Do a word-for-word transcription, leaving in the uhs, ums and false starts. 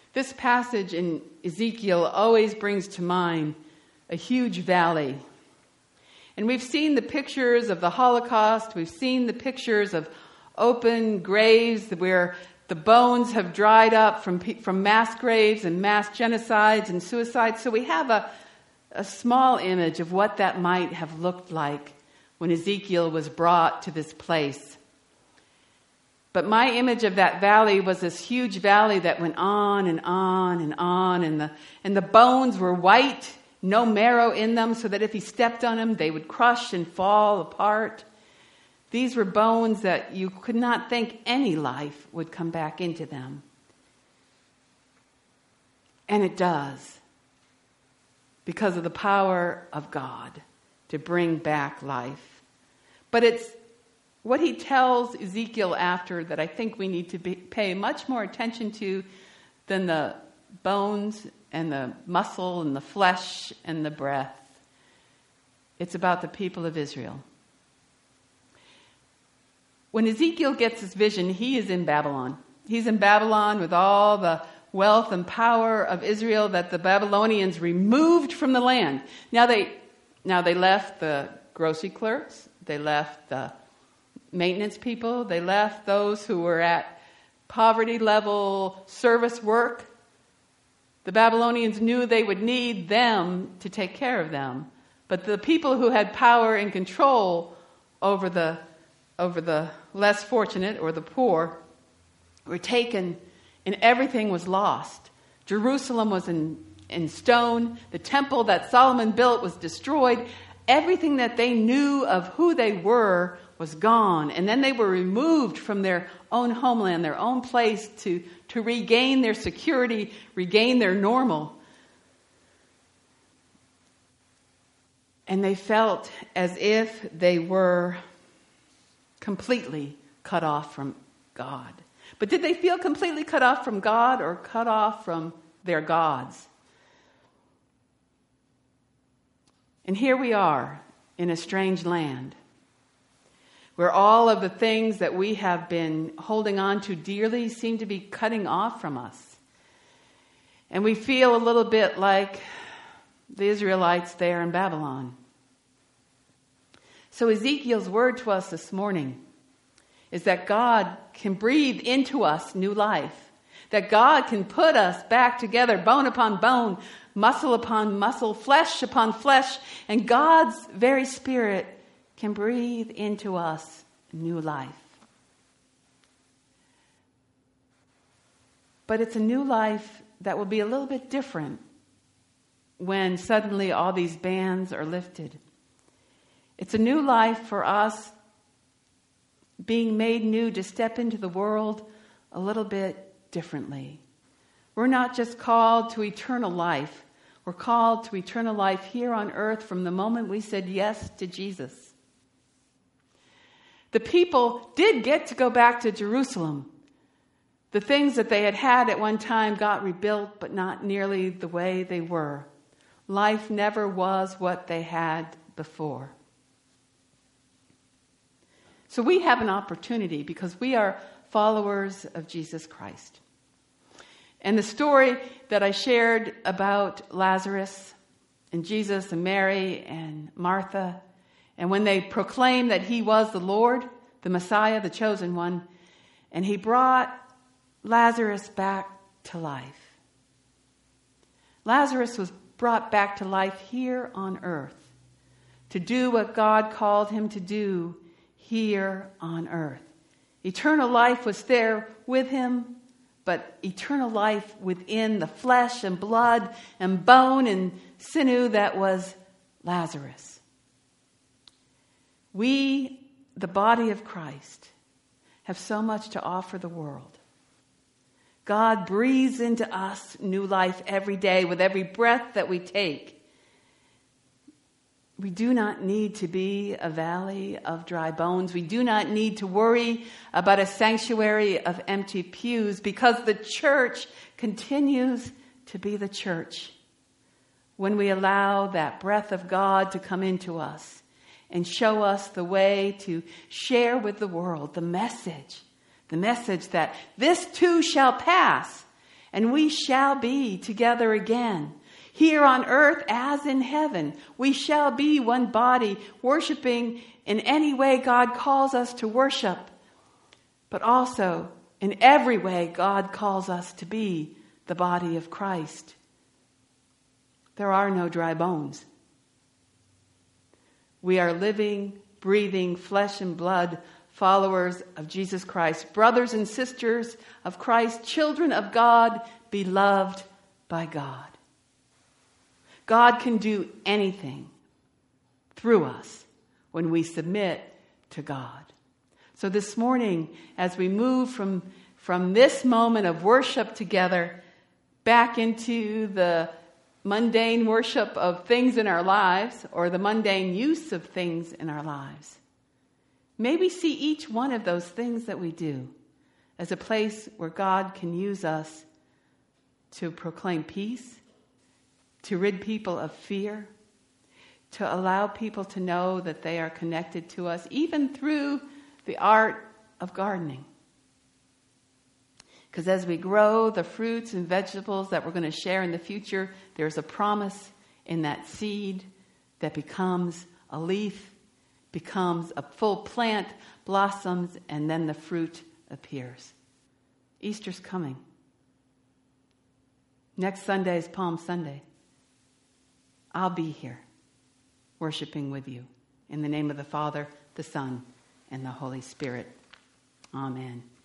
This passage in Ezekiel always brings to mind a huge valley. And we've seen the pictures of the Holocaust. We've seen the pictures of open graves where the bones have dried up from, from mass graves and mass genocides and suicides. So we have a, a small image of what that might have looked like when Ezekiel was brought to this place. But my image of that valley was this huge valley that went on and on and on, and the and the bones were white, no marrow in them, so that if he stepped on them, they would crush and fall apart. These were bones that you could not think any life would come back into them. And it does, because of the power of God to bring back life. But it's what he tells Ezekiel after that I think we need to be, pay much more attention to than the bones and the muscle and the flesh and the breath. It's about the people of Israel. When Ezekiel gets his vision, he is in Babylon. He's in Babylon with all the wealth and power of Israel that the Babylonians removed from the land. Now they, now they left the grocery clerks. They left the maintenance people. They left those who were at poverty level service work. The Babylonians knew they would need them to take care of them. But the people who had power and control over the over the less fortunate or the poor were taken, and everything was lost. Jerusalem was in, in stone. The temple that Solomon built was destroyed. Everything that they knew of who they were was gone. And then they were removed from their own homeland, their own place to, to regain their security, regain their normal. And they felt as if they were completely cut off from God. But did they feel completely cut off from God or cut off from their gods? And here we are in a strange land where all of the things that we have been holding on to dearly seem to be cutting off from us. And we feel a little bit like the Israelites there in Babylon. So Ezekiel's word to us this morning is that God can breathe into us new life. That God can put us back together, bone upon bone, muscle upon muscle, flesh upon flesh, and God's very Spirit can breathe into us new life. But it's a new life that will be a little bit different when suddenly all these bans are lifted. It's a new life for us being made new to step into the world a little bit differently. We're not just called to eternal life. We're called to eternal life here on earth from the moment we said yes to Jesus. The people did get to go back to Jerusalem. The things that they had had at one time got rebuilt, but not nearly the way they were. Life never was what they had before. So we have an opportunity because we are followers of Jesus Christ. And the story that I shared about Lazarus and Jesus and Mary and Martha, and when they proclaimed that he was the Lord, the Messiah, the chosen one, and he brought Lazarus back to life. Lazarus was brought back to life here on earth to do what God called him to do here on earth. Eternal life was there with him, but eternal life within the flesh and blood and bone and sinew that was Lazarus. We, the body of Christ, have so much to offer the world. God breathes into us new life every day with every breath that we take. We do not need to be a valley of dry bones. We do not need to worry about a sanctuary of empty pews because the church continues to be the church when we allow that breath of God to come into us and show us the way to share with the world the message, the message that this too shall pass And we shall be together again. Here on earth as in heaven, we shall be one body, worshiping in any way God calls us to worship, but also in every way God calls us to be the body of Christ. There are no dry bones. We are living, breathing, flesh and blood followers of Jesus Christ, brothers and sisters of Christ, children of God, beloved by God. God can do anything through us when we submit to God. So this morning, as we move from, from this moment of worship together back into the mundane worship of things in our lives, or the mundane use of things in our lives, may we see each one of those things that we do as a place where God can use us to proclaim peace, to rid people of fear, to allow people to know that they are connected to us, even through the art of gardening. Because as we grow the fruits and vegetables that we're going to share in the future, there's a promise in that seed that becomes a leaf, becomes a full plant, blossoms, and then the fruit appears. Easter's coming. Next Sunday is Palm Sunday. I'll be here, worshiping with you. In the name of the Father, the Son, and the Holy Spirit. Amen.